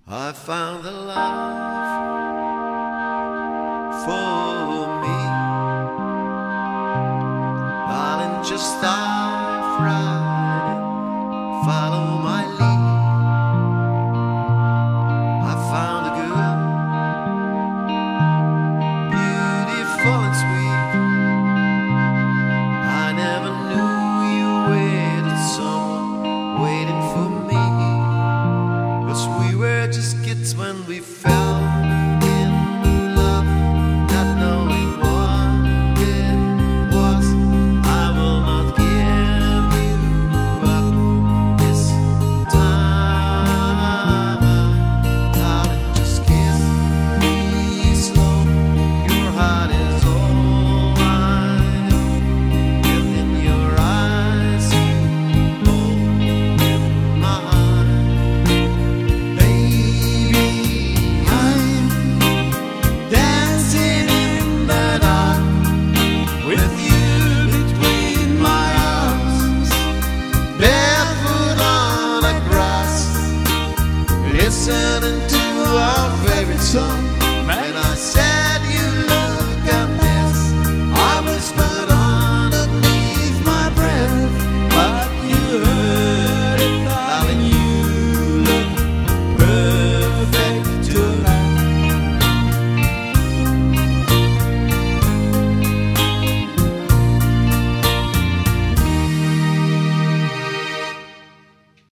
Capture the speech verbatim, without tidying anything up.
I found the love for me, darling, just dive right in, follow my lead. I found a girl, beautiful and sweet. I never knew you waited someone waiting for me, 'cause we were just kids when we fell.